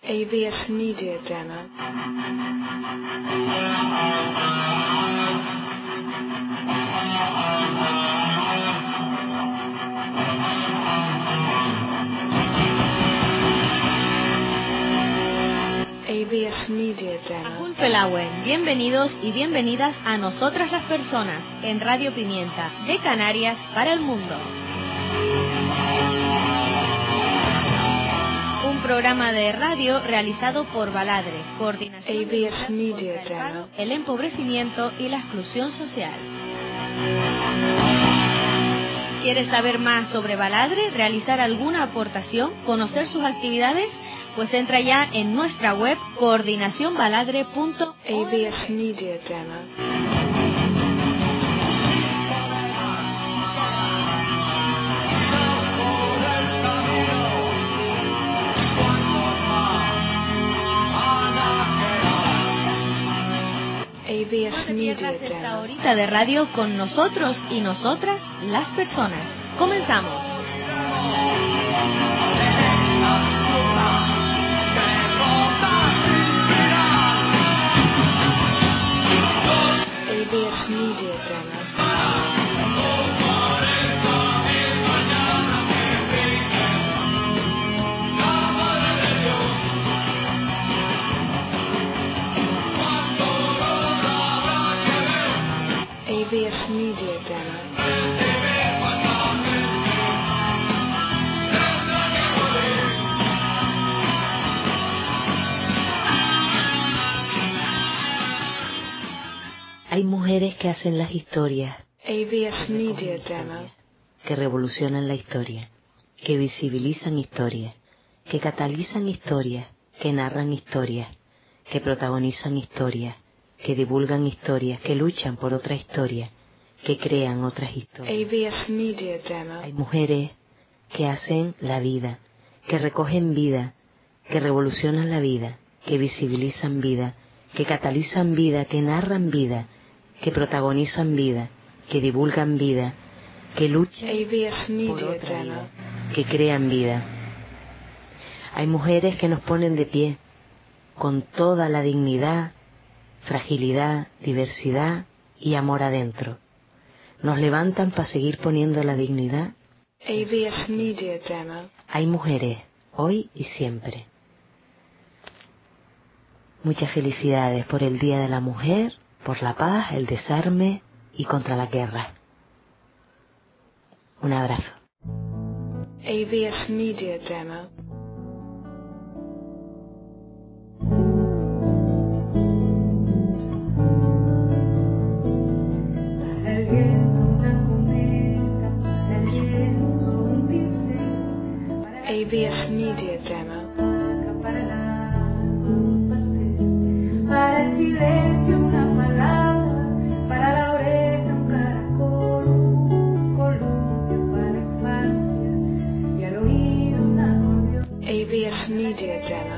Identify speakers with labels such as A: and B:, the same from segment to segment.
A: AVS Media Demo. AVS Media Demo.
B: Pelauen, bienvenidos y bienvenidas a Nosotras las Personas en Radio Pimienta, de Canarias para el mundo. Un programa de radio realizado por Baladre, Coordinación
A: AVS Media Demo.
B: el empobrecimiento y la exclusión social. ¿Quieres saber más sobre Baladre, realizar alguna aportación, conocer sus actividades? Pues entra ya en nuestra web coordinacionbaladre.org.
A: AVS Media Demo. AVS Media
B: Esta
A: Demo.
B: horita de radio con nosotros y nosotras, las personas. Comenzamos.
A: AVS Media Demo. AVS Media Demo.
C: Hay mujeres que hacen las historias,
A: AVS Media Demo.
C: que revolucionan la historia, que visibilizan historias, que catalizan historias, que narran historias, que protagonizan historias, que divulgan historias, que luchan por otra historia, que crean otras historias.
A: AVS Media Demo.
C: Hay mujeres que hacen la vida, que recogen vida, que revolucionan la vida, que visibilizan vida, que catalizan vida, que narran vida, que protagonizan vida, que divulgan vida, que luchan
A: AVS
C: por
A: Media
C: otra
A: Demo.
C: vida, que crean vida. Hay mujeres que nos ponen de pie, con toda la dignidad, fragilidad, diversidad y amor adentro. Nos levantan para seguir poniendo la dignidad.
A: AVS Media Demo.
C: Hay mujeres, hoy y siempre. Muchas felicidades por el Día de la Mujer, por la paz, el desarme y contra la guerra. Un abrazo.
A: AVS Media Demo.
D: El viento una cometa, para el lienzo un pincel, para el
A: AVS Media Demo.
D: vaca, para el agua un pastel, para el silencio una palabra, para la oreja un caracol, un columpio para la infancia y al oído un acordeón.
A: AVS Media Demo.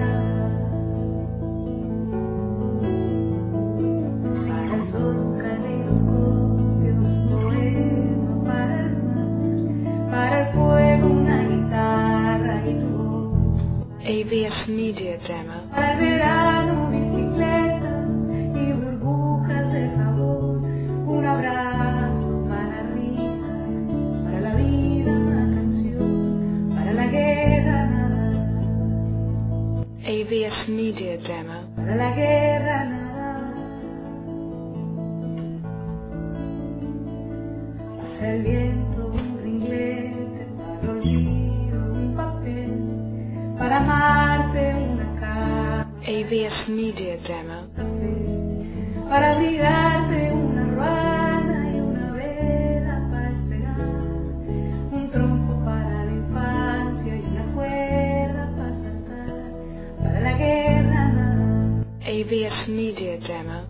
D: Para el sol un caleidoscopio, un poema para el mar, para el fuego una guitarra y tu voz,
A: AVS Media Demo.
D: para el verano bicicleta y burbujas de sabor, un abrazo para risa, para la vida una canción, para la guerra nada,
A: AVS Media Demo.
D: para la guerra nada. Para el viento un ringlete, para el olvido un papel, para amarte una cama,
A: AVS Media Demo.
D: café, para abrigarte una ruana y una vela para esperar, un trompo para la infancia y una cuerda para saltar, para la guerra nada.
A: AVS Media Demo.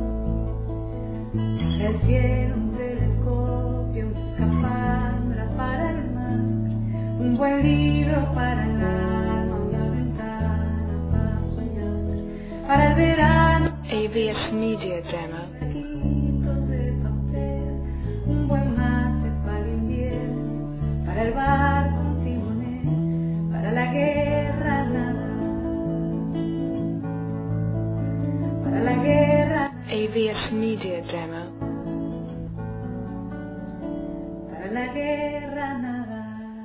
D: Para el cielo un telescopio, una escafandra para el mar, un buen libro para el alma, una ventana para soñar, para el verano
A: AVS Media Demo.
D: taquitos de papel, un buen mate para el invierno, para el barco un timonel, para la guerra nada.
A: AVS Media Demo.
D: Para la guerra nada.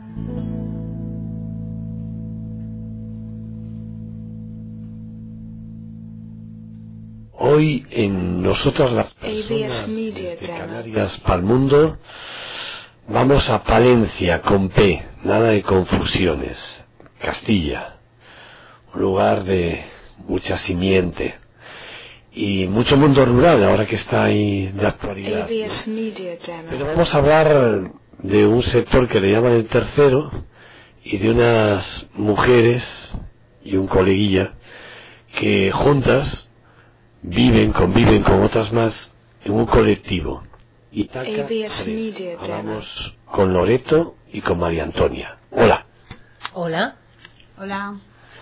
E: Hoy en Nosotras las Personas de Canarias para el Mundo vamos a Palencia con P, nada de confusiones, Castilla, un lugar de mucha simiente y mucho mundo rural ahora que está ahí de actualidad, ¿no? Pero vamos a hablar de un sector que le llaman el tercero y de unas mujeres y un coleguilla que juntas conviven con otras más en un colectivo. Itaca 3. Hablamos con Loreto y con María Antonia. Hola.
C: Hola.
F: Hola.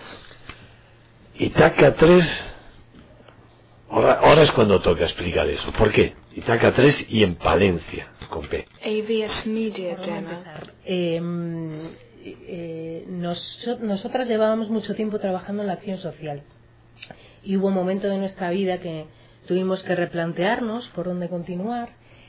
E: Itaca 3. Ahora es cuando toca explicar eso. ¿Por qué? Itaca 3 y en Palencia, con P.
A: AVS Media Demo.
C: Nosotras llevábamos mucho tiempo trabajando en la acción social. Y hubo un momento de nuestra vida que tuvimos que replantearnos por dónde continuar.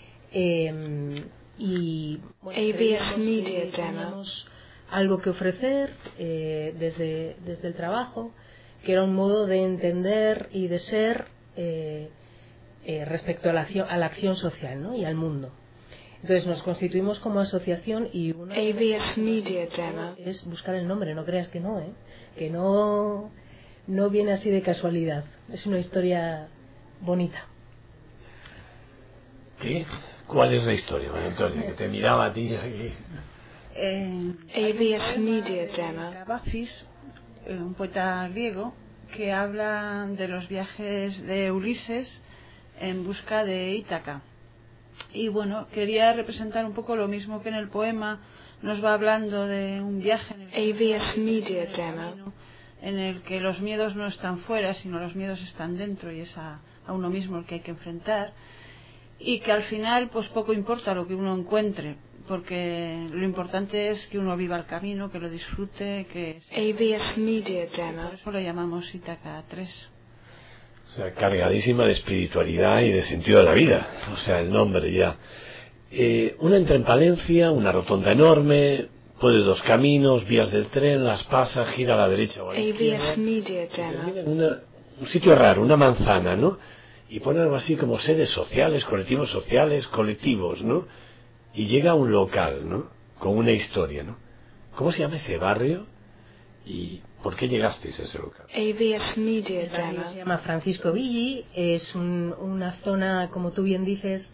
C: Y bueno,
A: AVS Media Demo.
C: teníamos algo que ofrecer desde el trabajo, que era un modo de entender y de ser respecto a la acción social, ¿no? Y al mundo. Entonces nos constituimos como asociación y una
A: AVS Media Demo.
C: es buscar el nombre, no creas que no, que no viene así de casualidad. Es una historia bonita.
E: ¿Qué? ¿Cuál es la historia, María Antonia? Que te miraba a ti aquí.
A: AVS Media Demo.
F: Cavafis, un poeta griego que habla de los viajes de Ulises en busca de Ítaca. Y bueno, quería representar un poco lo mismo que en el poema nos va hablando de un viaje en el
A: AVS Media Demo.
F: en el que los miedos no están fuera, sino los miedos están dentro y es a uno mismo el que hay que enfrentar, y que al final pues poco importa lo que uno encuentre, porque lo importante es que uno viva el camino, que lo disfrute, que
A: AVS Media Demo.
F: por eso lo llamamos Ítaca 3.
E: O sea, cargadísima de espiritualidad y de sentido de la vida. O sea, el nombre ya. Una entra en Palencia, una rotonda enorme, puede dos caminos, vías del tren, las pasa, gira a la derecha o a la izquierda.
A: AVS Media
E: Y termina
A: Demo.
E: en un sitio raro, una manzana, ¿no? Y pone algo así como sedes sociales, colectivos, ¿no? Y llega a un local, ¿no? Con una historia, ¿no? ¿Cómo se llama ese barrio? ¿Y por qué llegasteis a ese local?
A: AVS Media
C: El barrio
A: Demo.
C: se llama Francisco Villi, es una zona, como tú bien dices,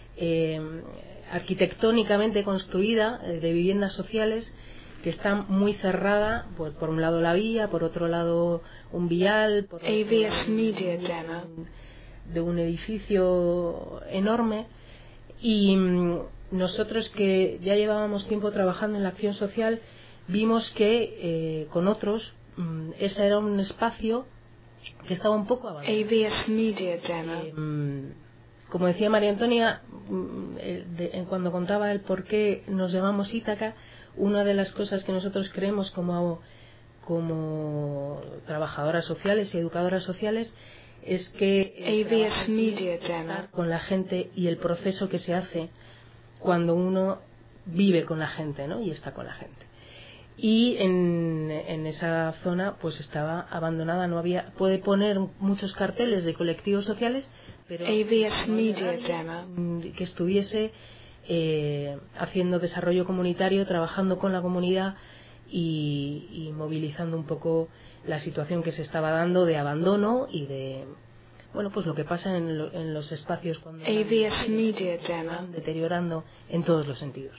C: arquitectónicamente construida, de viviendas sociales, que está muy cerrada, pues, por un lado la vía, por otro lado un vial, por otro
A: AVS Media Demo.
C: de un edificio enorme. Y nosotros, que ya llevábamos tiempo trabajando en la acción social, vimos que con otros ese era un espacio que estaba un poco abandonado.
A: AVS Media Demo.
C: Como decía María Antonia, cuando contaba el por qué nos llamamos Ítaca, una de las cosas que nosotros creemos como trabajadoras sociales y educadoras sociales es que
A: AVS Media Demo.
C: estar con la gente y el proceso que se hace cuando uno vive con la gente, ¿no? Y está con la gente. Y en esa zona pues estaba abandonada, no había, puede poner muchos carteles de colectivos sociales, pero
A: AVS
C: no había
A: Media
C: nadie
A: Demo.
C: que estuviese haciendo desarrollo comunitario, trabajando con la comunidad y movilizando un poco la situación que se estaba dando de abandono y de, bueno, pues lo que pasa en los espacios cuando
A: AVS Media
C: se van
A: Demo.
C: deteriorando en todos los sentidos.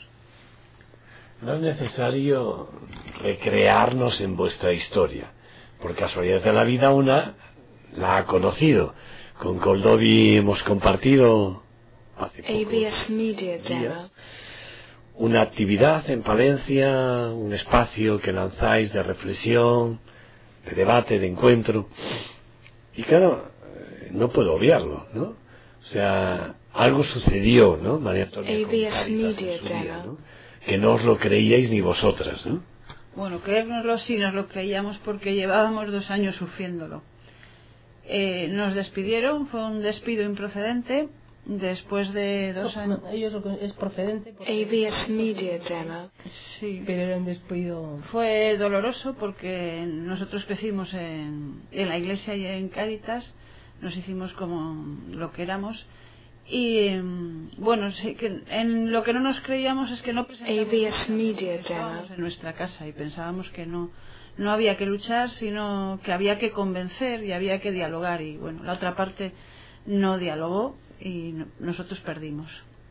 E: No es necesario recrearnos en vuestra historia. Por casualidad de la vida una la ha conocido. Con Coldovi hemos compartido hace
A: AVS Media
E: pocos
A: Demo.
E: días una actividad en Palencia, un espacio que lanzáis de reflexión, de debate, de encuentro. Y claro, no puedo obviarlo, ¿no? O sea, algo sucedió, ¿no, María Antonia? Con
A: AVS
E: Cáritas
A: Media
E: en su día,
A: Demo.
E: ¿no? Que no os lo creíais ni vosotras, ¿no?
F: Bueno, creérnoslo sí nos lo creíamos porque llevábamos 2 años sufriéndolo. Nos despidieron, fue un despido improcedente. Después de 2 años.
G: Ellos es procedente.
A: AVS Media Demo.
F: Sí.
G: Pero era un despido.
F: Fue doloroso porque nosotros crecimos en la iglesia y en Cáritas, nos hicimos como lo que éramos. Y bueno, sí, que en lo que no nos creíamos es que no
A: AVS Media
F: pensábamos en nuestra casa y pensábamos que no había que luchar, sino que había que convencer y había que dialogar. Y bueno, la otra parte no dialogó y nosotros perdimos.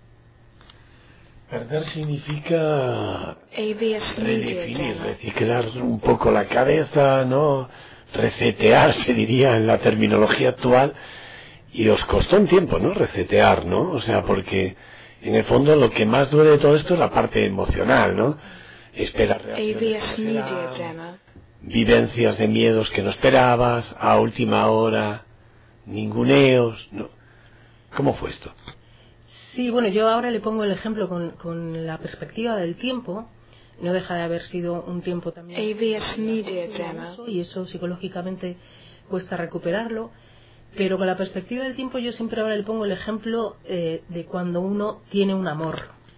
E: Perder significa redefinir,
A: Media
E: reciclar un poco la cabeza, ¿no? Resetear, se diría en la terminología actual, y os costó un tiempo, ¿no? Resetear, ¿no? O sea, porque en el fondo lo que más duele de todo esto es la parte emocional, ¿no? Esperar reacciones, vivencias de miedos que no esperabas, a última hora, ninguneos, ¿no? ¿Cómo fue esto?
G: Sí, bueno, yo ahora le pongo el ejemplo con la perspectiva del tiempo. No deja de haber sido un tiempo también
A: AVS Media Demo.
G: Y eso psicológicamente cuesta recuperarlo. Pero con la perspectiva del tiempo yo siempre ahora le pongo el ejemplo de cuando uno tiene un amor.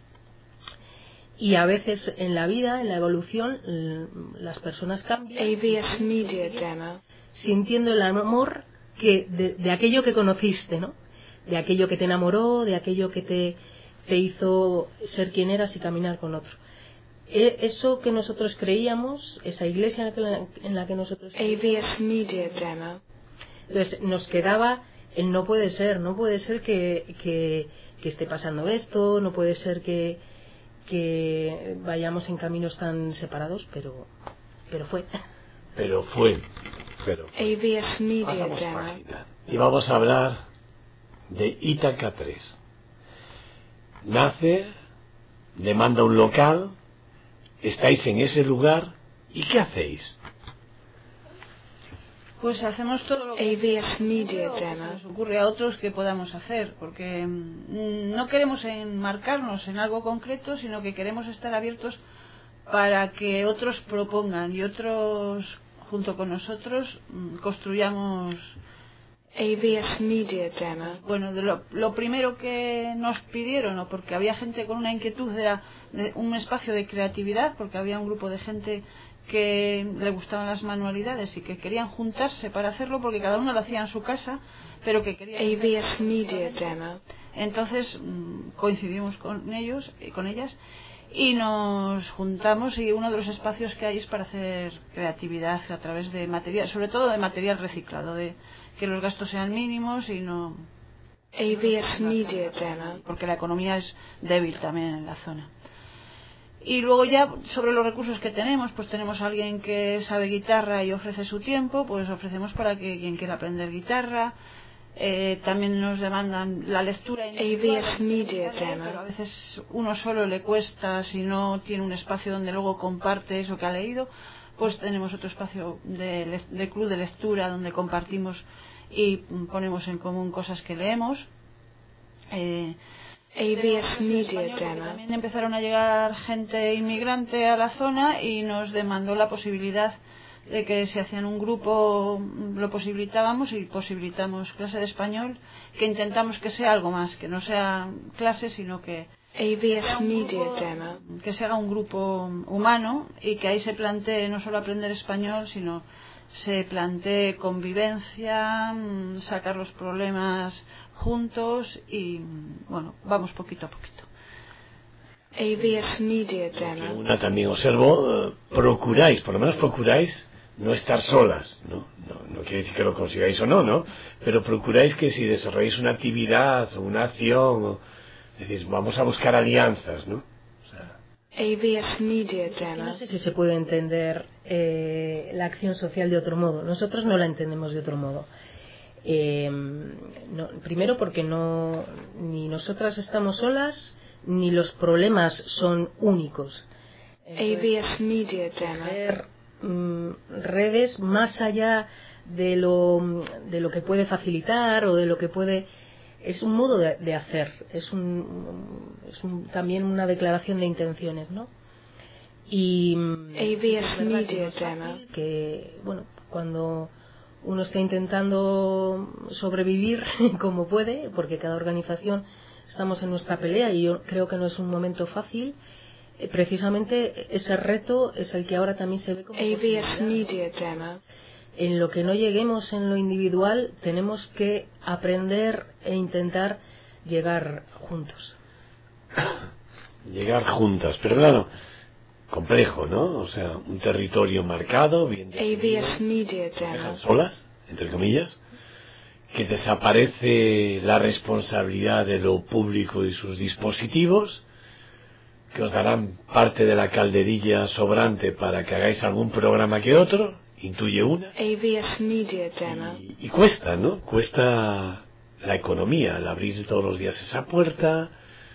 G: Y a veces en la vida, en la evolución, las personas cambian.
A: AVS Media Demo.
G: Sintiendo el amor de aquello que conociste, ¿no? De aquello que te enamoró, de aquello que te hizo ser quien eras y caminar con otro. Eso que nosotros creíamos, esa iglesia en la que nosotros
A: AVS Media Demo.
G: Entonces nos quedaba el no puede ser que esté pasando esto, no puede ser que vayamos en caminos tan separados, pero fue.
A: AVS Media
E: Pasamos
A: Demo.
E: página. Y vamos a hablar de Ítaca 3. Nace, demanda un local, estáis en ese lugar, ¿y qué hacéis?
F: Pues hacemos todo lo que
A: AVS Media
F: se
A: Demo.
F: nos ocurre a otros que podamos hacer, porque no queremos enmarcarnos en algo concreto, sino que queremos estar abiertos para que otros propongan y otros, junto con nosotros, construyamos.
A: AVS Media Demo.
F: Bueno, lo primero que nos pidieron, o porque había gente con una inquietud, era de un espacio de creatividad, porque había un grupo de gente que le gustaban las manualidades y que querían juntarse para hacerlo, porque cada uno lo hacía en su casa, pero que querían.
A: AVS Media Demo.
F: Entonces coincidimos con ellos y con ellas y nos juntamos, y uno de los espacios que hay es para hacer creatividad a través de material, sobre todo de material reciclado, de que los gastos sean mínimos y no.
A: AVS Media Demo.
F: Porque la economía es débil también en la zona. Y luego ya sobre los recursos que tenemos, pues tenemos a alguien que sabe guitarra y ofrece su tiempo, pues ofrecemos para que quien quiera aprender guitarra. También nos demandan la lectura
A: AVS Media
F: pero a
A: Demo.
F: veces uno solo le cuesta si no tiene un espacio donde luego comparte eso que ha leído. Pues tenemos otro espacio de club de lectura donde compartimos y ponemos en común cosas que leemos.
A: AVS Media Demo.
F: También empezaron a llegar gente inmigrante a la zona y nos demandó la posibilidad de que si hacían un grupo lo posibilitábamos, y posibilitamos clase de español, que intentamos que sea algo más, que no sea clase, sino que
A: AVS Media Demo.
F: que se haga un grupo humano y que ahí se plantee no solo aprender español, sino se plantee convivencia, sacar los problemas juntos y bueno, vamos poquito a poquito.
A: AVS Media
E: Que
A: Demo.
E: una también observo, procuráis, por lo menos procuráis no estar solas, ¿no? No quiere decir que lo consigáis o no, ¿no? Pero procuráis que si desarrolláis una actividad o una acción, decís, vamos a buscar alianzas, ¿no? O sea,
A: AVS Media
G: No
A: Demo.
G: sé si se puede entender la acción social de otro modo. Nosotros no la entendemos de otro modo. Primero porque ni nosotras estamos solas, ni los problemas son únicos.
A: AVS Media Demo.
G: Ver redes más allá de lo que puede facilitar o de lo que puede. Es un modo de hacer, es también una declaración de intenciones, ¿no? Y
A: AVS Media Demo.
G: que bueno, cuando uno está intentando sobrevivir como puede, porque cada organización estamos en nuestra pelea y yo creo que no es un momento fácil. Precisamente ese reto es el que ahora también se ve como
A: AVS Media Demo.
G: En lo que no lleguemos en lo individual, tenemos que aprender e intentar llegar juntos.
E: Llegar juntas, pero claro, complejo, ¿no? O sea, un territorio marcado, bien definido,
A: AVS Media
E: dejan
A: Demo.
E: solas, entre comillas, que desaparece la responsabilidad de lo público y sus dispositivos, que os darán parte de la calderilla sobrante para que hagáis algún programa que otro, intuye una,
A: AVS Media Demo.
E: y cuesta, ¿no? Cuesta la economía, el abrir todos los días esa puerta,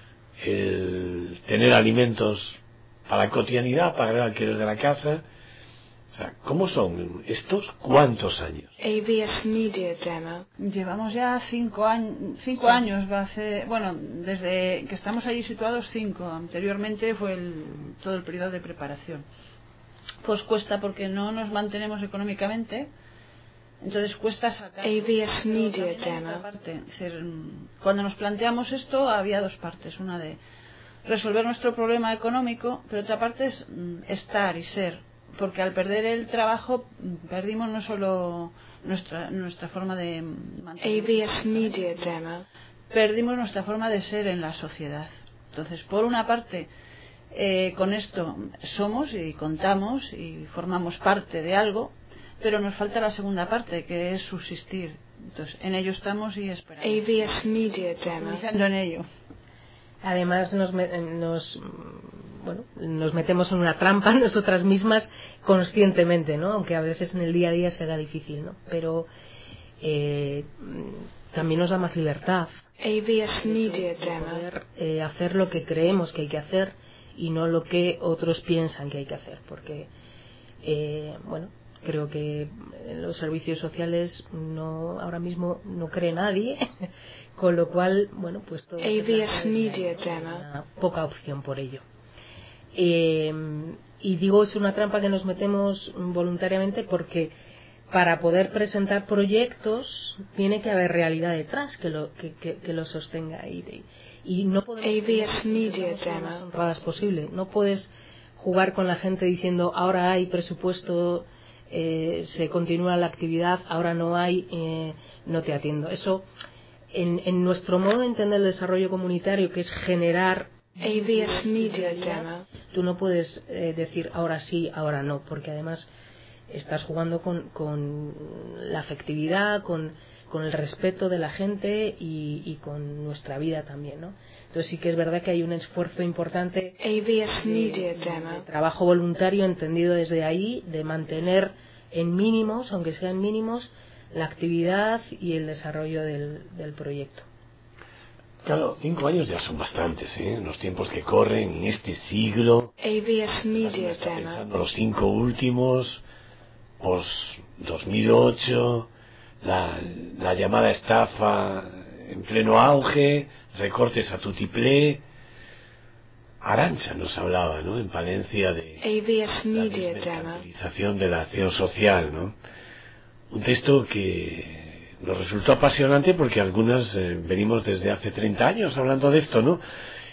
E: el tener alimentos para la cotidianidad, pagar el alquiler de la casa. O sea, ¿cómo son estos? ¿Cuántos años?
A: AVS Media Demo.
F: Llevamos ya 5 años, cinco años, va a ser, bueno, desde que estamos allí situados 5, anteriormente fue todo el periodo de preparación. Pues cuesta porque no nos mantenemos económicamente, entonces cuesta sacar.
A: AVS Media
F: Pero también hay otra
A: Demo.
F: parte, es decir, cuando nos planteamos esto había dos partes, una de resolver nuestro problema económico, pero otra parte es estar y ser. Porque al perder el trabajo perdimos no solo nuestra forma de mantener,
A: AVS Media Demo.
F: perdimos nuestra forma de ser en la sociedad. Entonces, por una parte, con esto somos y contamos y formamos parte de algo, pero nos falta la segunda parte, que es subsistir. Entonces, en ello estamos y esperamos.
A: AVS Media Demo.
F: Pensando en ello.
G: Además nos metemos en una trampa nosotras mismas conscientemente, ¿no? Aunque a veces en el día a día se haga difícil, ¿no? Pero también nos da más libertad
A: AVS Media
G: de
A: Demo.
G: poder hacer lo que creemos que hay que hacer y no lo que otros piensan que hay que hacer, porque creo que en los servicios sociales ahora mismo no cree nadie. Con lo cual, pues todo
A: AVS Media Demo.
G: una poca opción por ello. Y digo, es una trampa que nos metemos voluntariamente porque para poder presentar proyectos tiene que haber realidad detrás que lo sostenga. Y no podemos
A: AVS Media
G: ser
A: Demo.
G: lo más honradas posible. No puedes jugar con la gente diciendo ahora hay presupuesto, se continúa la actividad, ahora no hay, no te atiendo. Eso en nuestro modo de entender el desarrollo comunitario, que es generar
A: AVS Media Demo.
G: tú no puedes decir ahora sí, ahora no, porque además estás jugando con la afectividad, con el respeto de la gente y con nuestra vida también, ¿no? Entonces sí que es verdad que hay un esfuerzo importante
A: AVS Media
G: de
A: Demo.
G: trabajo voluntario entendido desde ahí, de mantener en mínimos, aunque sean mínimos, la actividad y el desarrollo del proyecto.
E: Claro, 5 años ya son bastantes, ¿eh? En los tiempos que corren, en este siglo.
A: AVS Media
E: Está
A: Demo.
E: pensando los 5 últimos, pues 2008, la llamada estafa en pleno auge, recortes a tutiplé. Arantxa nos hablaba, ¿no? En Palencia de
A: AVS
E: la
A: Media Demo.
E: desmercantilización de la acción social, ¿no? Un texto que nos resultó apasionante porque algunas venimos desde hace 30 años hablando de esto, ¿no?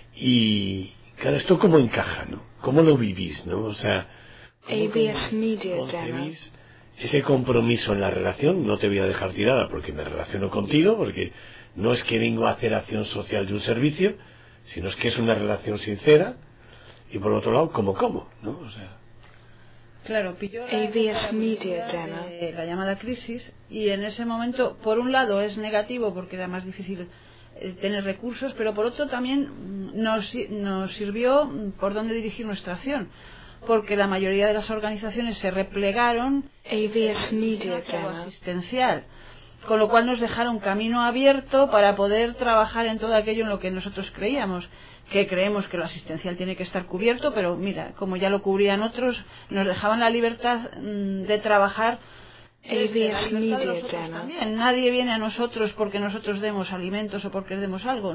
E: Y claro, ¿esto cómo encaja, no? ¿Cómo lo vivís, no? O sea,
A: AVS Media Demo.
E: concebís ese compromiso en la relación? No te voy a dejar tirada porque me relaciono contigo, porque no es que vengo a hacer acción social de un servicio, sino es que es una relación sincera. Y por otro lado, ¿cómo, ¿no? O sea,
F: Claro, pilló
A: AVS Media Demo.
F: la llamada crisis y en ese momento, por un lado es negativo porque era más difícil tener recursos, pero por otro también nos sirvió por dónde dirigir nuestra acción, porque la mayoría de las organizaciones se replegaron
A: AVS Media
F: hacia lo
A: Demo.
F: asistencial, con lo cual nos dejaron camino abierto para poder trabajar en todo aquello en lo que nosotros creíamos, que creemos que lo asistencial tiene que estar cubierto, pero mira, como ya lo cubrían otros, nos dejaban la libertad de trabajar.
A: AVS Media
F: Nosotros
A: Demo.
F: también. Nadie viene a nosotros porque nosotros demos alimentos o porque demos algo.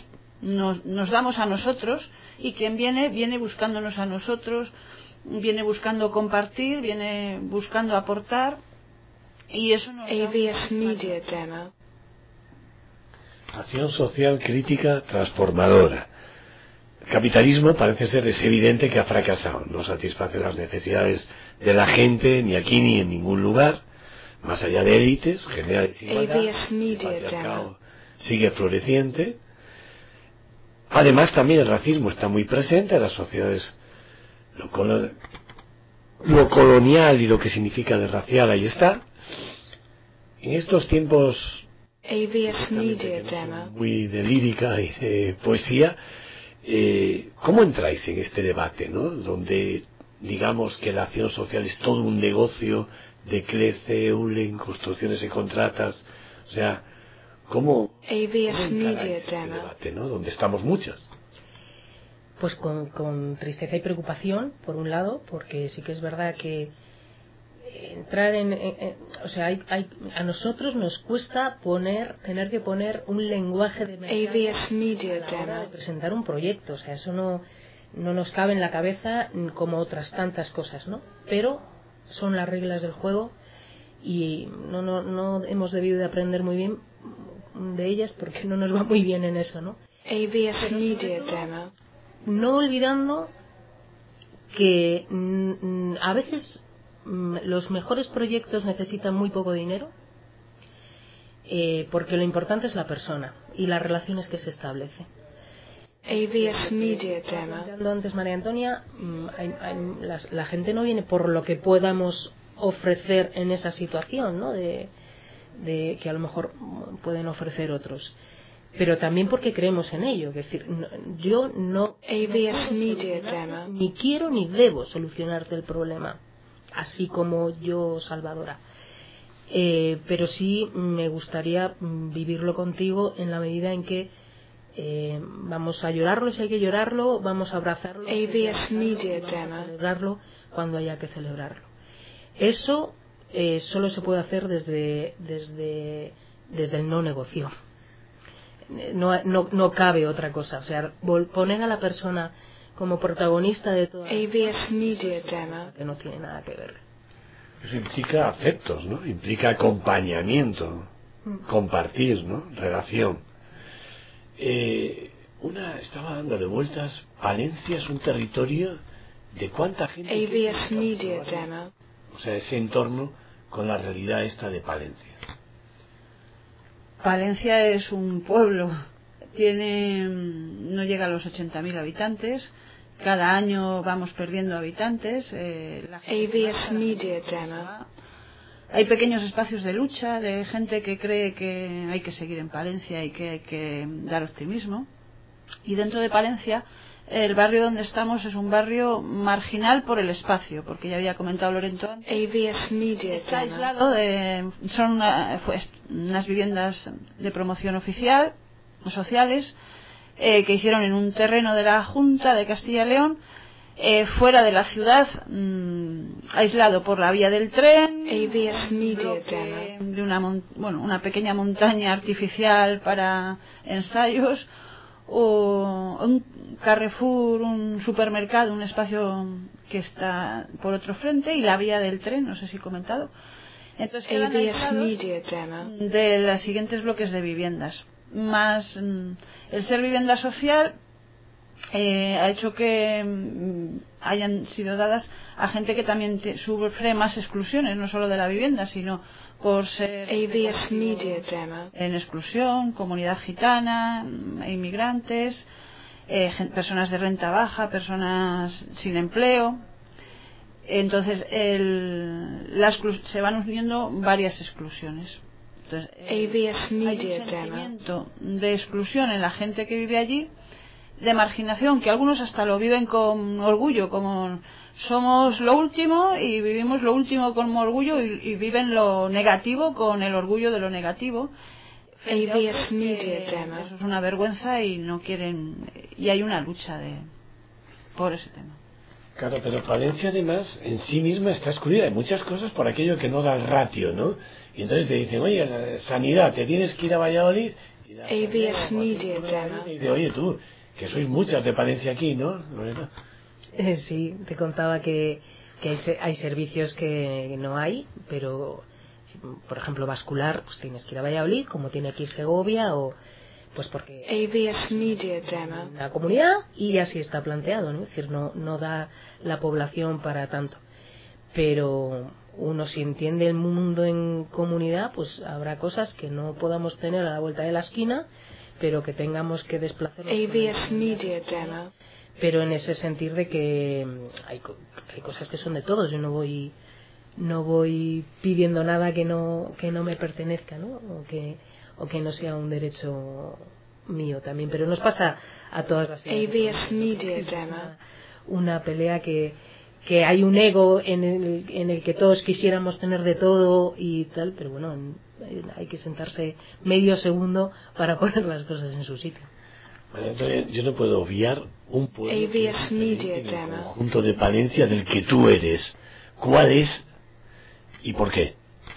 F: Nos damos a nosotros y quien viene buscándonos a nosotros, viene buscando compartir, viene buscando aportar Y eso nos da
A: AVS Media Demo.
E: Acción social crítica transformadora. El capitalismo parece ser, es evidente que ha fracasado, no satisface las necesidades de la gente ni aquí ni en ningún lugar, más allá de élites, genera desigualdad,
A: AVS
E: el
A: Media
E: patriarcado
A: Demo.
E: sigue floreciente. Además también el racismo está muy presente en las sociedades, lo colonial y lo que significa de racial ahí está. En estos tiempos
A: AVS Media
E: que no son
A: Demo.
E: muy de lírica y de poesía, ¿cómo entráis en este debate, ¿no? Donde digamos que la acción social es todo un negocio de crece, Eulen, construcciones y contratas, o sea, ¿cómo
A: AVS
E: encaráis
A: Media
E: este
A: Demo.
E: debate, ¿no? Donde estamos muchas.
G: Pues con tristeza y preocupación, por un lado, porque sí que es verdad que entrar o sea, a nosotros nos cuesta tener que poner un lenguaje de mercado
A: AVS Media
G: a la hora de
A: Demo.
G: presentar un proyecto, o sea, eso no nos cabe en la cabeza como otras tantas cosas, ¿no? Pero son las reglas del juego y no hemos debido de aprender muy bien de ellas porque no nos va muy bien en eso, ¿no?
A: AVS Media Demo.
G: No olvidando que a veces los mejores proyectos necesitan muy poco dinero, porque lo importante es la persona y las relaciones que se establecen.
A: AVS Media
G: Estaba
A: Demo.
G: planteando antes María Antonia, la gente no viene por lo que podamos ofrecer en esa situación, ¿no? de que a lo mejor pueden ofrecer otros, pero también porque creemos en ello. Es decir, yo no
A: AVS
G: puedo
A: Media
G: solucionarte,
A: Demo.
G: ni quiero ni debo solucionarte el problema, así como yo, Salvadora. Pero sí me gustaría vivirlo contigo en la medida en que vamos a llorarlo si hay que llorarlo, vamos a abrazarlo si hay que
A: AVS
G: abrazarlo,
A: Media
G: y vamos a
A: Demo.
G: celebrarlo cuando haya que celebrarlo. Eso solo se puede hacer desde el no negocio. No cabe otra cosa. O sea, poner a la persona como protagonista de todo
A: AVS Media Demo.
G: que no tiene nada que ver.
E: Eso implica afectos, ¿no? Implica acompañamiento, compartir, ¿no? Relación. Estaba dando de vueltas. Palencia es un territorio de cuánta gente.
A: AVS Media Demo.
E: O sea, ese entorno con la realidad esta de Palencia.
F: Palencia es un pueblo, no llega a los 80.000 habitantes, cada año vamos perdiendo habitantes. La gente
A: AVS Media Demo.
F: Hay pequeños espacios de lucha, de gente que cree que hay que seguir en Palencia y que hay que dar optimismo. Y dentro de Palencia, el barrio donde estamos es un barrio marginal por el espacio, porque ya había comentado Lorento antes.
A: AVS Media
F: Está
A: Demo.
F: aislado, son unas viviendas de promoción oficial, sociales, que hicieron en un terreno de la Junta de Castilla y León, fuera de la ciudad, aislado por la vía del tren,
A: AVS Media
F: bloque
A: Demo.
F: de una pequeña montaña artificial para ensayos, o un Carrefour, un supermercado, un espacio que está por otro frente, y la vía del tren, no sé si he comentado. Entonces quedan
A: AVS
F: aislados
A: Media Demo.
F: de los siguientes bloques de viviendas. Más el ser vivienda social ha hecho que hayan sido dadas a gente que también sufre más exclusiones, no solo de la vivienda, sino por ser
A: AVS Media Demo.
F: en exclusión, comunidad gitana, inmigrantes, personas de renta baja, personas sin empleo. Entonces se van uniendo varias exclusiones. Entonces,
A: AVS
F: hay
A: Media
F: un
A: Demo.
F: sentimiento de exclusión en la gente que vive allí, de marginación, que algunos hasta lo viven con orgullo, como somos lo último y vivimos lo último con orgullo, y viven lo negativo con el orgullo de lo negativo.
A: AVS Media Demo.
F: Eso es una vergüenza y no quieren, y hay una lucha por ese tema.
E: Claro, pero Palencia además en sí misma está excluida de muchas cosas por aquello que no da el ratio, ¿no? Y entonces te dicen, oye, la sanidad, te tienes que ir a Valladolid. Y la
A: AVS
E: sanidad,
A: Media Demo.
E: y dice, oye tú, que sois muchas de Palencia aquí, ¿no?
G: Sí, te contaba que hay servicios que no hay, pero por ejemplo, vascular, pues tienes que ir a Valladolid, como tiene que ir Segovia, o pues porque
A: AVS Media Demo.
G: la comunidad, y así está planteado, ¿no? Es decir, no da la población para tanto. Pero uno, si entiende el mundo en comunidad, pues habrá cosas que no podamos tener a la vuelta de la esquina, pero que tengamos que desplazarnos.
A: AVS Media Demo.
G: Pero en ese sentido de que hay cosas que son de todos. Yo no voy pidiendo nada que no me pertenezca, ¿no? O que no sea un derecho mío también. Pero nos pasa a todas las
A: AVS Media Demo.
G: Una pelea que hay un ego en el que todos quisiéramos tener de todo y tal, pero bueno, hay que sentarse medio segundo para poner las cosas en su sitio.
E: Bueno, entonces, yo no puedo obviar un pueblo
A: AVS Media
E: en el
A: Demo.
E: conjunto de Palencia del que tú eres. ¿Cuál es y por qué?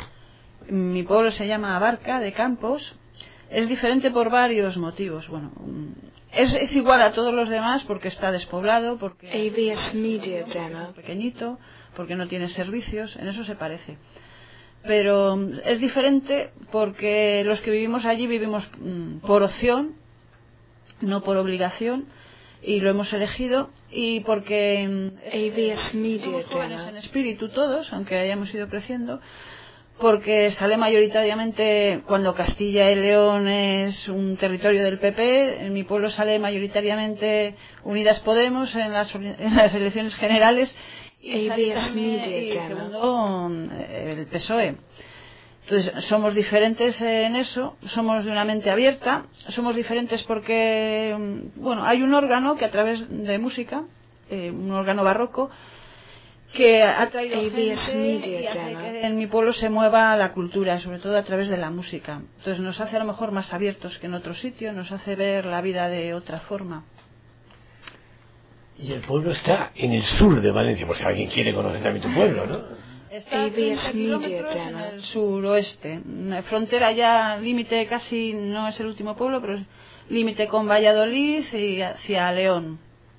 F: Mi pueblo se llama Abarca de Campos. Es diferente por varios motivos. Bueno, es igual a todos los demás porque está despoblado, porque
A: AVS Media
F: es
A: Demo.
F: pequeñito, porque no tiene servicios. En eso se parece. Pero es diferente porque los que vivimos allí vivimos por opción, no por obligación, y lo hemos elegido, y porque
A: AVS Media
F: somos jóvenes
A: Demo.
F: en espíritu todos, aunque hayamos ido creciendo, porque sale mayoritariamente, cuando Castilla y León es un territorio del PP, en mi pueblo sale mayoritariamente Unidas Podemos en las elecciones generales, y sale
A: AVS
F: también,
A: Media
F: y
A: Demo.
F: segundo el PSOE. Entonces, somos diferentes en eso, somos de una mente abierta, somos diferentes porque, bueno, hay un órgano que a través de música, un órgano barroco, que ha traído
A: AVS
F: gente
A: Media
F: y hace
A: Demo.
F: que en mi pueblo se mueva la cultura, sobre todo a través de la música. Entonces nos hace a lo mejor más abiertos que en otro sitio, nos hace ver la vida de otra forma.
E: Y el pueblo está en el sur de Valencia, por si alguien quiere conocer también tu pueblo, ¿no?
F: Está a
A: AVS
F: 30
A: Media
F: kilómetros en
A: Demo.
F: el suroeste. Frontera ya, límite casi, no es el último pueblo, pero es límite con Valladolid y hacia León.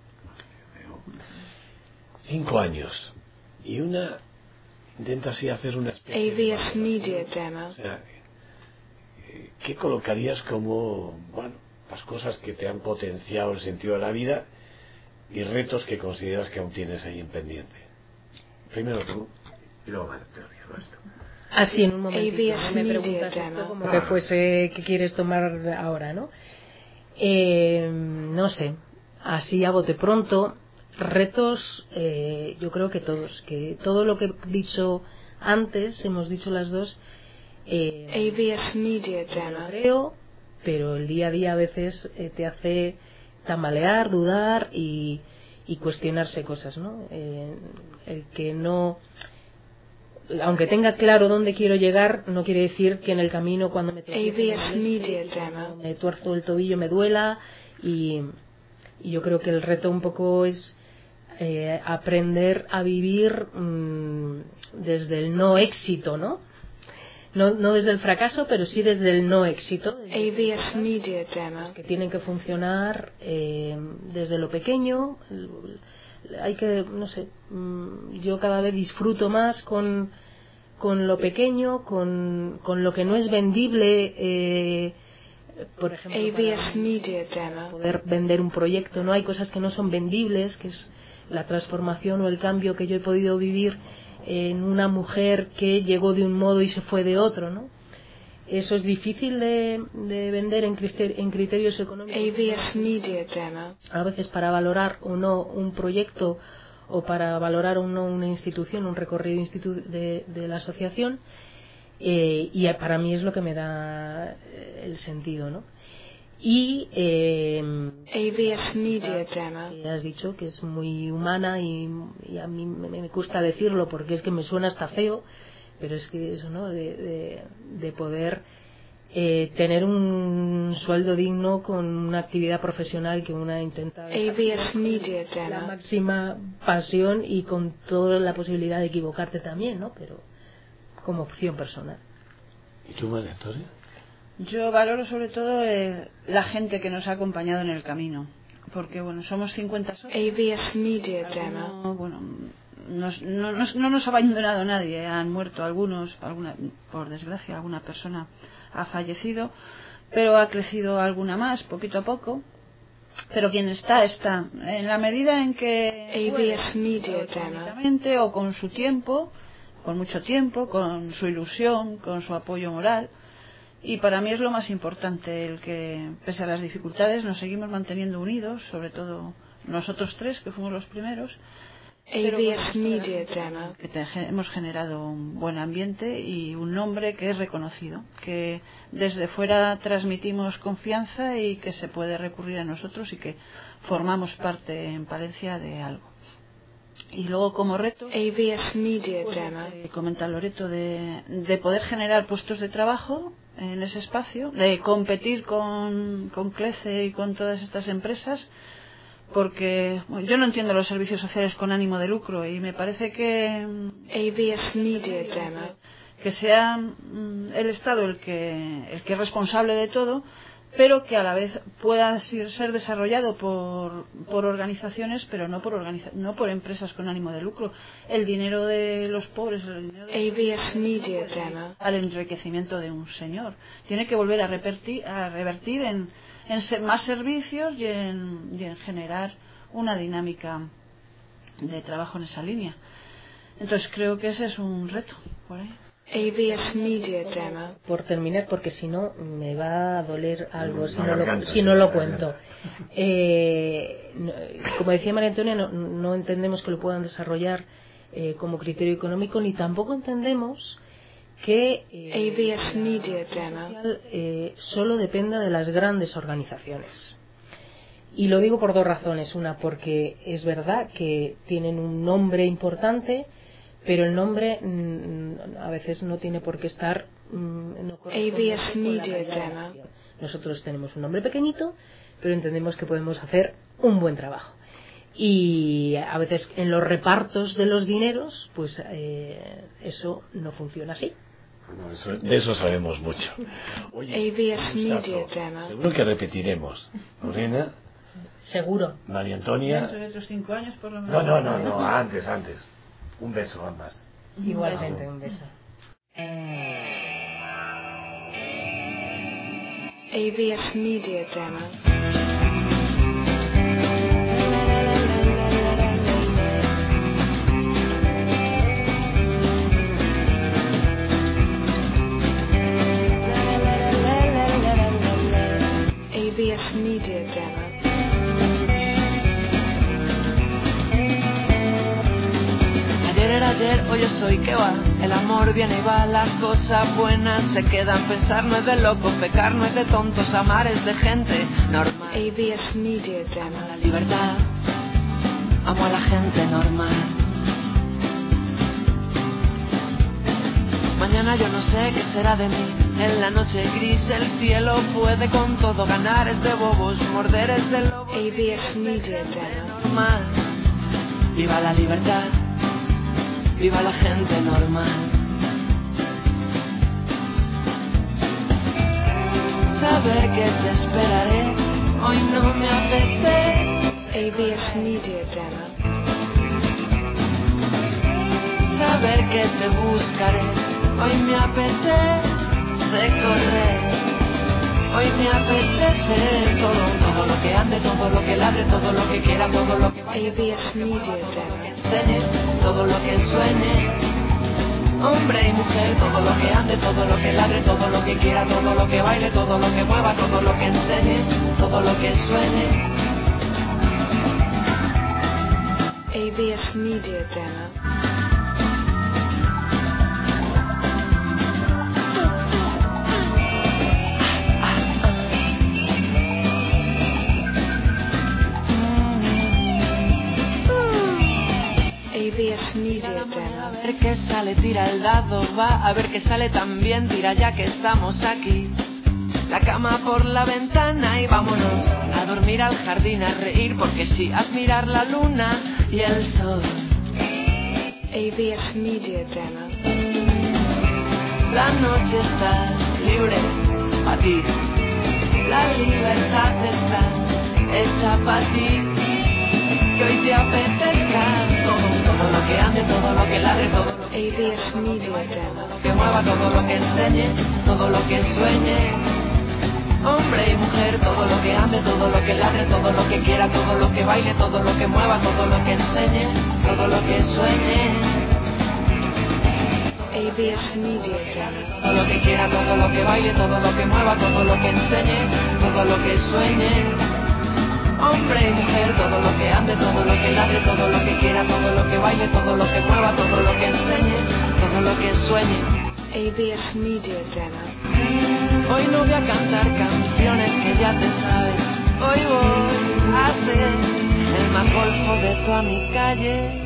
E: 5 años. Y una intenta así hacer una especie de
A: AVS Media Demo.
E: O sea, ¿qué colocarías como, bueno, las cosas que te han potenciado el sentido de la vida y retos que consideras que aún tienes ahí en pendiente? Primero tú y luego más teoría, esto.
G: Así en un momento
A: AVS
G: me
A: Media
G: preguntas
A: Demo.
G: esto como que fuese que quieres tomar ahora, ¿no? No sé, así a bote pronto, retos, yo creo que todo lo que he dicho antes, hemos dicho las dos,
A: AVS Media
G: lo
A: Demo.
G: creo, pero el día a día a veces te hace tambalear, dudar y cuestionarse cosas, ¿no? El que no, aunque tenga claro dónde quiero llegar, no quiere decir que en el camino cuando me
A: AVS Media Demo.
G: me tuerzo el tobillo me duela, y yo creo que el reto un poco es aprender a vivir desde el no éxito, ¿no? No desde el fracaso, pero sí desde el no éxito.
A: AVS Media Demo.
G: Que tienen que funcionar desde lo pequeño. Hay que, no sé, yo cada vez disfruto más con lo pequeño, con lo que no es vendible, por ejemplo,
A: AVS Media Demo.
G: poder vender un proyecto, ¿no? Hay cosas que no son vendibles, que es la transformación o el cambio que yo he podido vivir en una mujer que llegó de un modo y se fue de otro, ¿no? Eso es difícil de vender en criterios económicos.
A: AVS Media Demo.
G: A veces para valorar o no un proyecto o para valorar o no una institución, un recorrido de la asociación, y para mí es lo que me da el sentido, ¿no? Y
A: AVS Media Demo.
G: que has dicho que es muy humana y a mí me cuesta decirlo porque es que me suena hasta feo, pero es que eso, ¿no? De poder tener un sueldo digno con una actividad profesional que una intenta
A: AVS Media
G: la
A: Demo.
G: máxima pasión y con toda la posibilidad de equivocarte también, ¿no? Pero como opción personal.
E: ¿Y tú, María Antonia?
F: Yo valoro sobre todo la gente que nos ha acompañado en el camino, porque bueno, somos 50 socios.
A: AVS Media Demo.
F: Alguno, bueno, no nos ha abandonado nadie, han muerto algunos, por desgracia alguna persona ha fallecido, pero ha crecido alguna más, poquito a poco. Pero quien está, en la medida en que
A: AVS Media Demo,
F: o con su tiempo, con mucho tiempo, con su ilusión, con su apoyo moral. Y para mí es lo más importante, el que pese a las dificultades nos seguimos manteniendo unidos, sobre todo nosotros tres que fuimos los primeros.
A: AVS Media Demo,
F: que hemos generado un buen ambiente y un nombre que es reconocido, que desde fuera transmitimos confianza y que se puede recurrir a nosotros y que formamos parte en Palencia de algo. Y luego como reto,
A: AVS Media Demo,
F: comenta Loreto, de poder generar puestos de trabajo en ese espacio, de competir con CLECE y con todas estas empresas, porque yo no entiendo los servicios sociales con ánimo de lucro y me parece que
A: AVS Media Demo,
F: que sea el Estado el que es responsable de todo, pero que a la vez pueda ser desarrollado por organizaciones, pero no por empresas con ánimo de lucro. El dinero de los pobres, el dinero
A: AVS Media Demo,
F: al enriquecimiento de un señor, tiene que volver a revertir en más servicios y en generar una dinámica de trabajo en esa línea. Entonces creo que ese es un reto por ahí.
A: AVS Media Demo.
G: Por terminar, porque si no me va a doler algo si no lo cuento. Como decía María Antonia, no entendemos que lo puedan desarrollar como criterio económico, ni tampoco entendemos que
A: AVS Media Demo
G: solo dependa de las grandes organizaciones. Y lo digo por dos razones. Una, porque es verdad que tienen un nombre importante, pero el nombre a veces no tiene por qué estar
A: AVS Media Demo.
G: Nosotros tenemos un nombre pequeñito, pero entendemos que podemos hacer un buen trabajo. Y a veces en los repartos de los dineros, pues eso no funciona así.
E: No, de eso sabemos mucho. Oye,
A: AVS Media Demo.
E: Seguro que repetiremos. Lorena.
G: Seguro.
E: María Antonia.
F: Dentro de otros 5 años por lo menos.
E: No, antes. Un beso ambas.
G: Igualmente, un beso.
A: AVS Media Demo. AVS Media Demo.
H: Ayer era ayer, hoy es hoy, ¿qué va? El amor viene y va, las cosas buenas se quedan. Pensar no es de locos, pecar no es de tontos, amar es de gente normal.
A: AVS Media Demo.
H: La libertad, amo a la gente normal. Mañana yo no sé qué será de mí. En la noche gris el cielo puede con todo. Ganar es de bobos, morder es de lobos.
A: AVS Media Demo.
H: Normal. Viva la libertad, viva la gente normal. Saber que te esperaré, hoy no me apetece.
A: AVS Media Demo.
H: Saber que te buscaré, hoy me apetece correr. Hoy me apetece todo lo que ande, todo lo que ladre, todo lo que quiera, todo lo que vaya,
A: AVS Media Demo.
H: enseñe, todo lo que sueñe. Hombre y mujer, todo lo que ande, todo lo que ladre, todo lo que quiera, todo lo que baile, todo lo que mueva, todo lo que enseñe, todo lo que sueñe.
A: AVS Media Demo. AVS Media Demo.
H: A ver qué sale, tira el dado, va a ver qué sale también, tira ya que estamos aquí. La cama por la ventana y vámonos a dormir al jardín, a reír porque sí, admirar la luna y el sol.
A: AVS Media Demo.
H: La noche está libre para ti, la libertad está hecha para ti. Que hoy te apetezca todo lo que que ande, todo lo que ladre, todo lo que
A: AVS Media Demo.
H: que mueva, todo lo que enseñe, todo lo que sueñe. Hombre y mujer, todo lo que ande, todo lo que ladre, todo lo que quiera, todo lo que baile, todo lo que mueva, todo lo que enseñe, todo lo que sueñe.
A: AVS Media Demo.
H: Todo lo que quiera, todo lo que baile, todo lo que mueva, todo lo que enseñe, todo lo que sueñe. Hombre y mujer, todo lo que ande, todo lo que ladre, todo lo que quiera, todo lo que baile, todo lo que mueva, todo lo que enseñe, todo lo que sueñe.
A: AVS Media Demo.
H: Hoy no voy a cantar canciones que ya te sabes. Hoy voy a ser el más golfo de toda mi calle.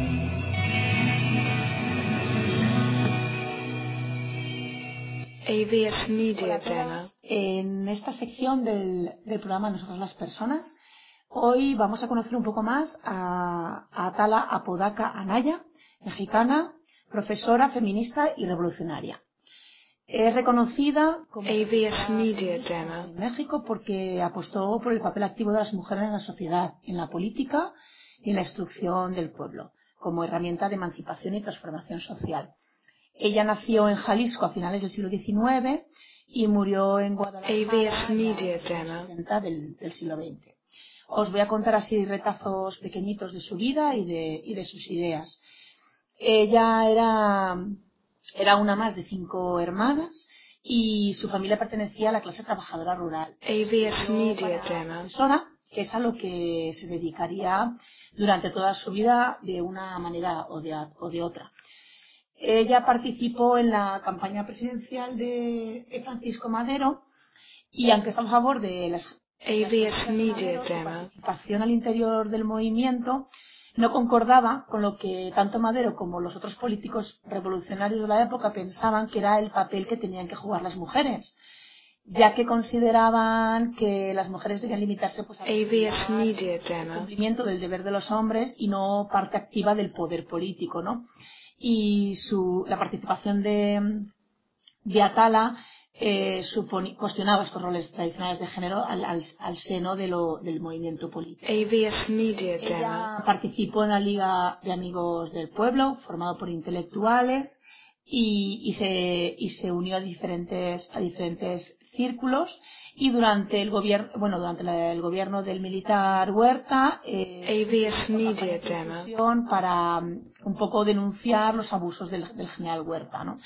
A: AVS Media
I: Hola a
A: Demo.
I: todas. En esta sección del programa Nosotras las Personas, hoy vamos a conocer un poco más a Atala Apodaca Anaya, mexicana, profesora, feminista y revolucionaria. Es reconocida como
A: AVS Media Demo.
I: en México porque apostó por el papel activo de las mujeres en la sociedad, en la política y en la instrucción del pueblo, como herramienta de emancipación y transformación social. Ella nació en Jalisco a finales del siglo XIX y murió en Guadalajara
A: AVS
I: en
A: Media
I: los
A: Demo.
I: 70 del siglo XX. Os voy a contar así retazos pequeñitos de su vida y de sus ideas. Ella era una más de 5 hermanas y su familia pertenecía a la clase trabajadora rural.
A: AVS Media
I: Para
A: Demo.
I: profesora, que es a lo que se dedicaría durante toda su vida de una manera o de otra. Ella participó en la campaña presidencial de Francisco Madero y aunque está a favor de las
A: AVS Media
I: su
A: Demo.
I: participación al interior del movimiento no concordaba con lo que tanto Madero como los otros políticos revolucionarios de la época pensaban que era el papel que tenían que jugar las mujeres, ya que consideraban que las mujeres debían limitarse pues, a
A: AVS Media
I: el
A: Demo.
I: cumplimiento del deber de los hombres y no parte activa del poder político, ¿no? Y la participación de Atala cuestionaba estos roles tradicionales de género al seno del movimiento político.
A: AVS Media Demo.
I: Ella participó en la Liga de Amigos del Pueblo, formado por intelectuales, y se unió a diferentes círculos. Y durante el gobierno del militar Huerta,
A: AVS Media Demo.
I: para un poco denunciar los abusos del general Huerta, ¿no?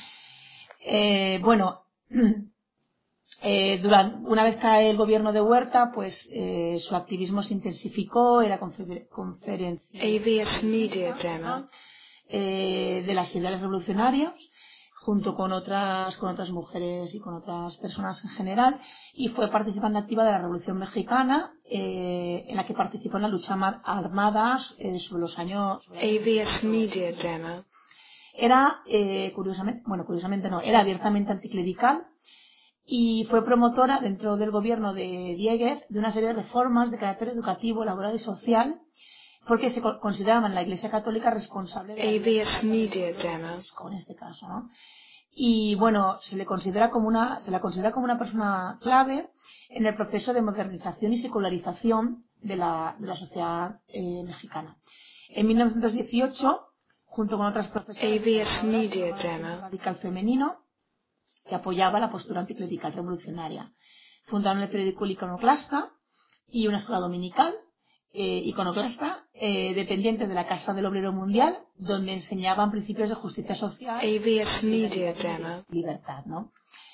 I: Una vez cae el gobierno de Huerta, pues su activismo se intensificó, era conferencia
A: AVS Media Demo.
I: De las ideales revolucionarias, junto con otras mujeres y con otras personas en general, y fue participante activa de la Revolución Mexicana, en la que participó en la lucha armada sobre los años.
A: AVS Media Demo.
I: Era, curiosamente no, era abiertamente anticlerical y fue promotora dentro del gobierno de Dieguez de una serie de reformas de carácter educativo, laboral y social, porque se consideraba en la Iglesia Católica responsable de
A: AVS Media Demo.
I: en este caso, ¿no? Y bueno, se la considera como una persona clave en el proceso de modernización y secularización de la sociedad mexicana. En 1918, junto con otras profesoras,
A: AVS Media Demo.
I: radical femenino que apoyaba la postura anticlerical revolucionaria. Fundaron el periódico El Iconoclasta y una escuela dominical iconoclasta dependiente de la Casa del Obrero Mundial, donde enseñaban principios de justicia social,
A: AVS Media Demo.
I: libertad, ¿no?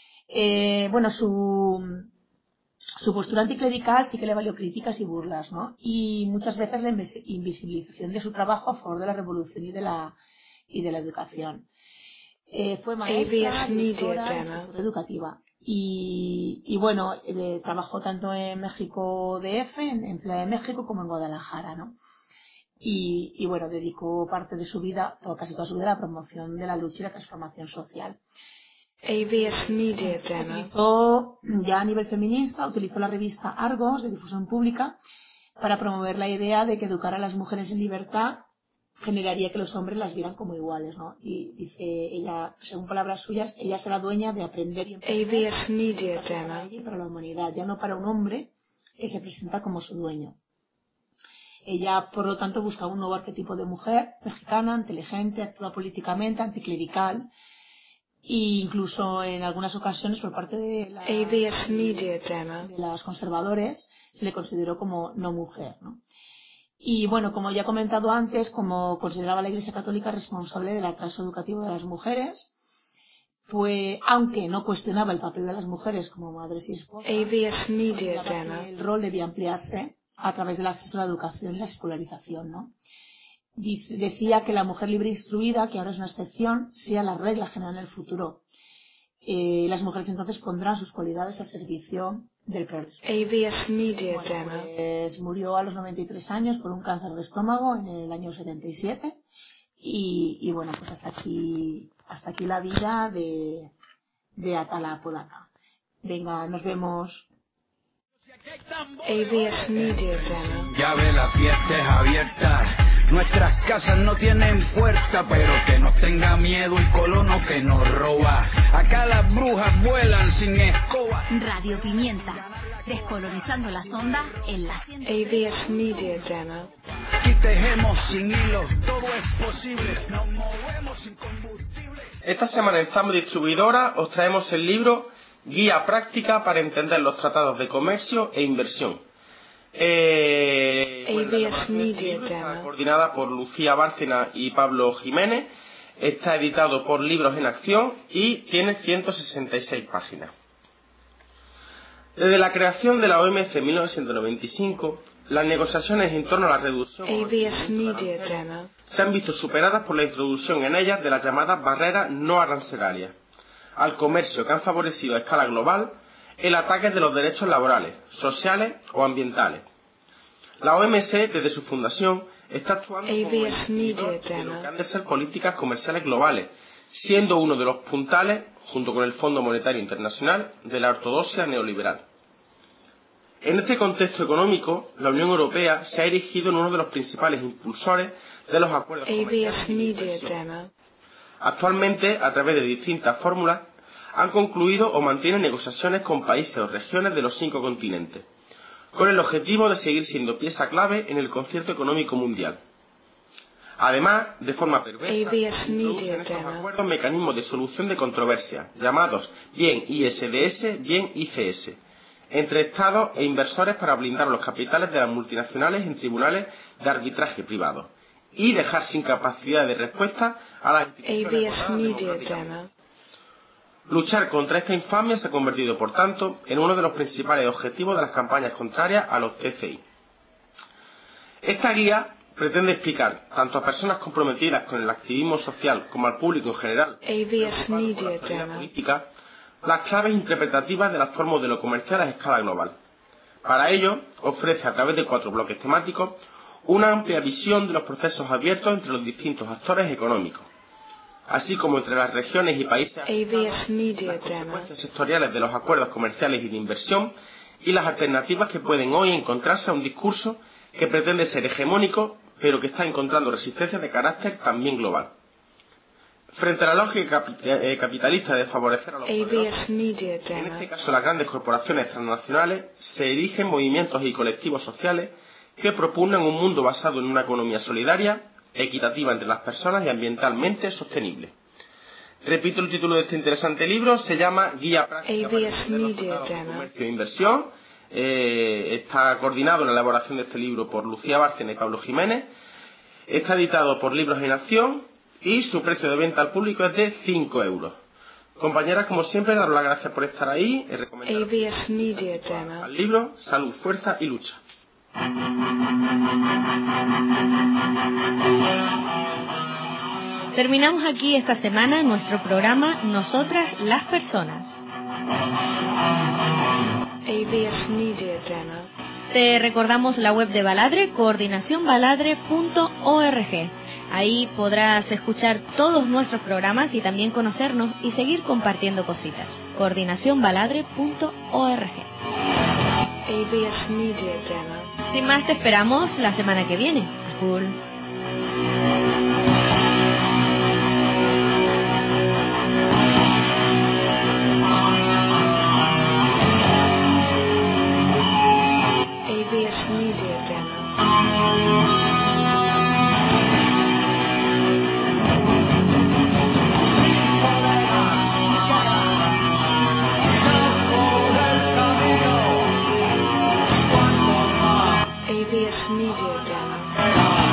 I: Su postura anticlerical sí que le valió críticas y burlas, ¿no? Y muchas veces la invisibilización de su trabajo a favor de la revolución y de la educación. Fue maestra, directora, instructora educativa. Y trabajó tanto en México DF, en Ciudad de México, como en Guadalajara, ¿no? Y dedicó parte de su vida, casi toda su vida, a la promoción de la lucha y la transformación social.
A: AVS Media Demo.
I: Ya a nivel feminista, utilizó la revista Argos, de difusión pública, para promover la idea de que educar a las mujeres en libertad generaría que los hombres las vieran como iguales, ¿no? Y dice ella, según palabras suyas, ella será dueña de aprender y emprender
A: AVS Media
I: para
A: Demo.
I: ella y para la humanidad, ya no para un hombre que se presenta como su dueño. Ella, por lo tanto, buscaba un nuevo arquetipo de mujer mexicana, inteligente, activa políticamente, anticlerical, e incluso en algunas ocasiones por parte de las conservadores se le consideró como no mujer, ¿no? Y bueno, como ya he comentado antes, como consideraba la Iglesia Católica responsable del atraso educativo de las mujeres, pues aunque no cuestionaba el papel de las mujeres como madres y esposas, el rol debía ampliarse a través del acceso a la educación y la escolarización, ¿no? Decía que la mujer libre e instruida, que ahora es una excepción, sea la regla general en el futuro. Las mujeres entonces pondrán sus cualidades al servicio del progreso. Pues murió a los 93 años por un cáncer de estómago en el año 77 y bueno, pues hasta aquí la vida de Atala Apodaca. Venga, nos vemos.
A: ABS Media Demo.
J: Ya ve, la fiesta es abierta. Nuestras casas no tienen puerta, pero que no tenga miedo el colono que nos roba. Acá las brujas vuelan sin escoba.
B: Radio Pimienta, descolonizando las ondas en la
A: ABS Media Demo.
J: Aquí tejemos sin hilos, todo es posible. Nos movemos sin combustible.
K: Esta semana en Zambra Distribuidora os traemos el libro Guía práctica para entender los tratados de comercio e inversión.
A: ABS Media
K: Está coordinada por Lucía Bárcena y Pablo Jiménez. Está editado por Libros en Acción y tiene 166 páginas. Desde la creación de la OMC en 1995, las negociaciones en torno a la reducción se han visto superadas por la introducción en ellas de las llamadas barreras no arancelarias al comercio, que han favorecido a escala global el ataque de los derechos laborales, sociales o ambientales. La OMC, desde su fundación, está actuando como iniciador de lo que han de ser políticas comerciales globales, siendo uno de los puntales, junto con el Fondo Monetario Internacional, de la ortodoxia neoliberal. En este contexto económico, la Unión Europea se ha erigido en uno de los principales impulsores de los acuerdos comerciales. Actualmente, a través de distintas fórmulas, han concluido o mantienen negociaciones con países o regiones de los 5 continentes, con el objetivo de seguir siendo pieza clave en el concierto económico mundial. Además, de forma perversa, introducen estos acuerdos mecanismos de solución de controversias, llamados bien ISDS, bien ICS, entre Estados e inversores para blindar los capitales de las multinacionales en tribunales de arbitraje privados y dejar sin capacidad de respuesta a las instituciones. Luchar contra esta infamia se ha convertido, por tanto, en uno de los principales objetivos de las campañas contrarias a los TCI. Esta guía pretende explicar, tanto a personas comprometidas con el activismo social como al público en general, política, las claves interpretativas del actual modelo comercial a escala global. Para ello, ofrece a través de 4 bloques temáticos una amplia visión de los procesos abiertos entre los distintos actores económicos, así como entre las regiones y países, las consecuencias sectoriales de los acuerdos comerciales y de inversión y las alternativas que pueden hoy encontrarse a un discurso que pretende ser hegemónico, pero que está encontrando resistencia de carácter también global. Frente a la lógica capitalista de favorecer a los poderosos, en este caso las grandes corporaciones transnacionales, se erigen movimientos y colectivos sociales que propugnan un mundo basado en una economía solidaria, equitativa entre las personas y ambientalmente sostenible. Repito el título de este interesante libro, se llama Guía práctica para entender los tratados de comercio e inversión. Está coordinado en la elaboración de este libro por Lucía Bárcena y Pablo Jiménez. Está editado por Libros en Acción y su precio de venta al público es de 5 euros. Compañeras, como siempre, daros las gracias por estar ahí y recomendar al libro Salud, Fuerza y Lucha.
B: Terminamos aquí esta semana nuestro programa Nosotras las Personas.
A: ABS Media Demo.
B: Te recordamos la web de Baladre, coordinacionbaladre.org. Ahí podrás escuchar todos nuestros programas y también conocernos y seguir compartiendo cositas. coordinacionbaladre.org.
A: ABS Media Demo.
B: Sin más, te esperamos la semana que viene. Cool.
A: ABS Media Demo. ABS Media Demo.